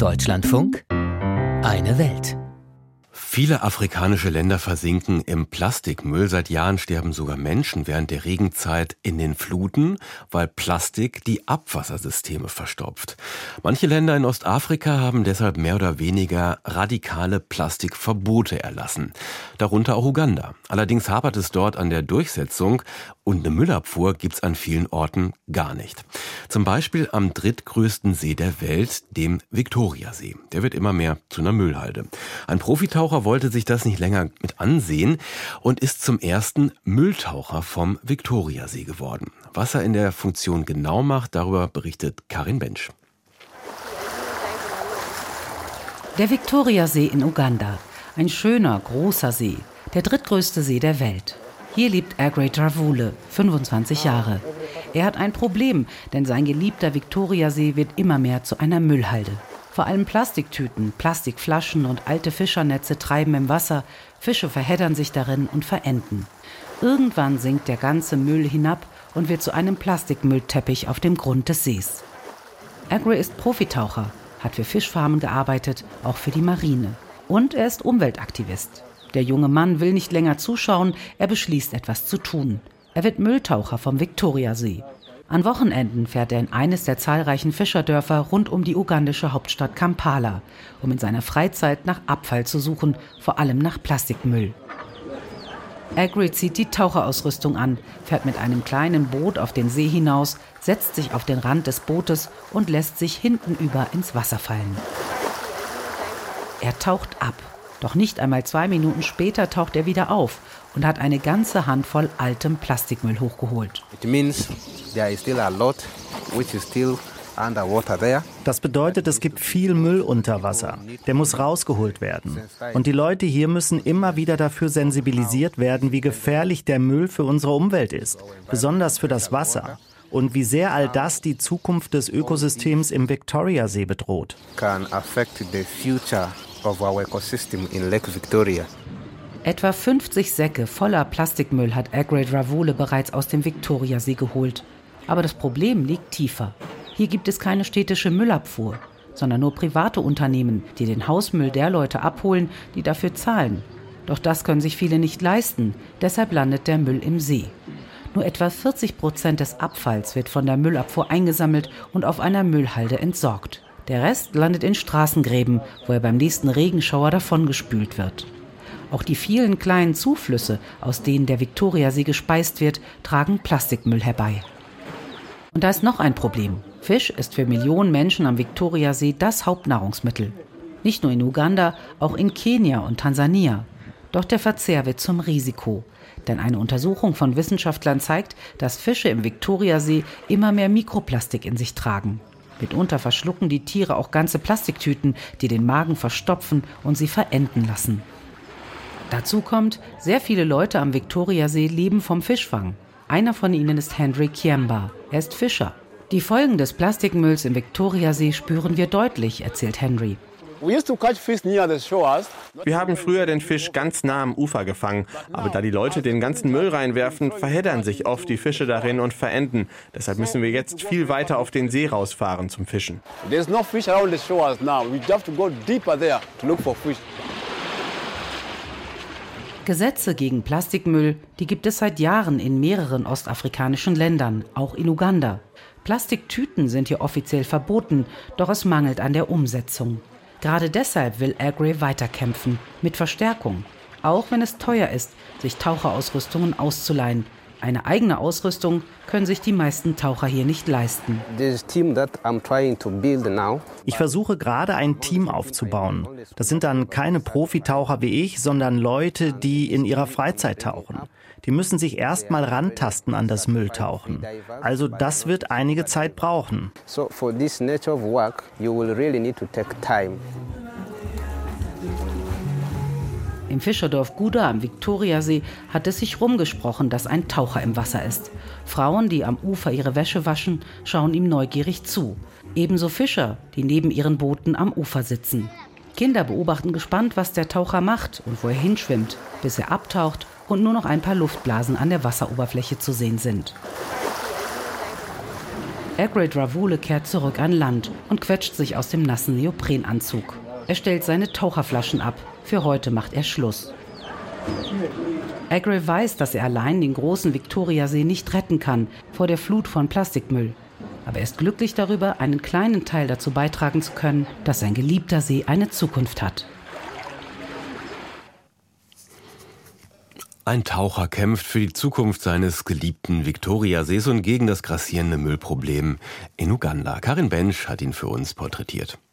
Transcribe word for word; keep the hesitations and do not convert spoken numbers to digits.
Deutschlandfunk, eine Welt. Viele afrikanische Länder versinken im Plastikmüll. Seit Jahren sterben sogar Menschen während der Regenzeit in den Fluten, weil Plastik die Abwassersysteme verstopft. Manche Länder in Ostafrika haben deshalb mehr oder weniger radikale Plastikverbote erlassen. Darunter auch Uganda. Allerdings hapert es dort an der Durchsetzung und eine Müllabfuhr gibt's an vielen Orten gar nicht. Zum Beispiel am drittgrößten See der Welt, dem Viktoriasee. Der wird immer mehr zu einer Müllhalde. Ein Profitaucher wollte sich das nicht länger mit ansehen und ist zum ersten Mülltaucher vom Viktoriasee geworden. Was er in der Funktion genau macht, darüber berichtet Karin Bensch. Der Viktoriasee in Uganda. Ein schöner, großer See. Der drittgrößte See der Welt. Hier lebt Agrey Dravule, fünfundzwanzig Jahre. Er hat ein Problem, denn sein geliebter Viktoriasee wird immer mehr zu einer Müllhalde. Vor allem Plastiktüten, Plastikflaschen und alte Fischernetze treiben im Wasser, Fische verheddern sich darin und verenden. Irgendwann sinkt der ganze Müll hinab und wird zu einem Plastikmüllteppich auf dem Grund des Sees. Agrey ist Profitaucher, hat für Fischfarmen gearbeitet, auch für die Marine. Und er ist Umweltaktivist. Der junge Mann will nicht länger zuschauen, er beschließt, etwas zu tun. Er wird Mülltaucher vom Viktoriasee. An Wochenenden fährt er in eines der zahlreichen Fischerdörfer rund um die ugandische Hauptstadt Kampala, um in seiner Freizeit nach Abfall zu suchen, vor allem nach Plastikmüll. Agrey zieht die Taucherausrüstung an, fährt mit einem kleinen Boot auf den See hinaus, setzt sich auf den Rand des Bootes und lässt sich hintenüber ins Wasser fallen. Er taucht ab. Doch nicht einmal zwei Minuten später taucht er wieder auf und hat eine ganze Handvoll altem Plastikmüll hochgeholt. Das bedeutet, es gibt viel Müll unter Wasser. Der muss rausgeholt werden. Und die Leute hier müssen immer wieder dafür sensibilisiert werden, wie gefährlich der Müll für unsere Umwelt ist, besonders für das Wasser. Und wie sehr all das die Zukunft des Ökosystems im Viktoriasee bedroht. Of our ecosystem in Lake Victoria. Etwa fünfzig Säcke voller Plastikmüll hat Agrey Dravule bereits aus dem Viktoriasee geholt. Aber das Problem liegt tiefer. Hier gibt es keine städtische Müllabfuhr, sondern nur private Unternehmen, die den Hausmüll der Leute abholen, die dafür zahlen. Doch das können sich viele nicht leisten, deshalb landet der Müll im See. Nur etwa vierzig Prozent des Abfalls wird von der Müllabfuhr eingesammelt und auf einer Müllhalde entsorgt. Der Rest landet in Straßengräben, wo er beim nächsten Regenschauer davongespült wird. Auch die vielen kleinen Zuflüsse, aus denen der Viktoriasee gespeist wird, tragen Plastikmüll herbei. Und da ist noch ein Problem. Fisch ist für Millionen Menschen am Viktoriasee das Hauptnahrungsmittel. Nicht nur in Uganda, auch in Kenia und Tansania. Doch der Verzehr wird zum Risiko. Denn eine Untersuchung von Wissenschaftlern zeigt, dass Fische im Viktoriasee immer mehr Mikroplastik in sich tragen. Mitunter verschlucken die Tiere auch ganze Plastiktüten, die den Magen verstopfen und sie verenden lassen. Dazu kommt, sehr viele Leute am Viktoriasee leben vom Fischfang. Einer von ihnen ist Henry Kiemba. Er ist Fischer. Die Folgen des Plastikmülls im Viktoriasee spüren wir deutlich, erzählt Henry. Wir haben früher den Fisch ganz nah am Ufer gefangen, aber da die Leute den ganzen Müll reinwerfen, verheddern sich oft die Fische darin und verenden. Deshalb müssen wir jetzt viel weiter auf den See rausfahren zum Fischen. Gesetze gegen Plastikmüll, die gibt es seit Jahren in mehreren ostafrikanischen Ländern, auch in Uganda. Plastiktüten sind hier offiziell verboten, doch es mangelt an der Umsetzung. Gerade deshalb will Agrey weiterkämpfen, mit Verstärkung. Auch wenn es teuer ist, sich Taucherausrüstungen auszuleihen. Eine eigene Ausrüstung können sich die meisten Taucher hier nicht leisten. Ich versuche gerade ein Team aufzubauen. Das sind dann keine Profitaucher wie ich, sondern Leute, die in ihrer Freizeit tauchen. Die müssen sich erst mal rantasten an das Mülltauchen. Also das wird einige Zeit brauchen. Im Fischerdorf Guda am Viktoriasee hat es sich rumgesprochen, dass ein Taucher im Wasser ist. Frauen, die am Ufer ihre Wäsche waschen, schauen ihm neugierig zu. Ebenso Fischer, die neben ihren Booten am Ufer sitzen. Kinder beobachten gespannt, was der Taucher macht und wo er hinschwimmt, bis er abtaucht und nur noch ein paar Luftblasen an der Wasseroberfläche zu sehen sind. Aggrey Ravule kehrt zurück an Land und quetscht sich aus dem nassen Neoprenanzug. Er stellt seine Taucherflaschen ab. Für heute macht er Schluss. Aggrey weiß, dass er allein den großen Viktoriasee nicht retten kann vor der Flut von Plastikmüll. Aber er ist glücklich darüber, einen kleinen Teil dazu beitragen zu können, dass sein geliebter See eine Zukunft hat. Ein Taucher kämpft für die Zukunft seines geliebten Viktoriasees und gegen das grassierende Müllproblem in Uganda. Karin Bensch hat ihn für uns porträtiert.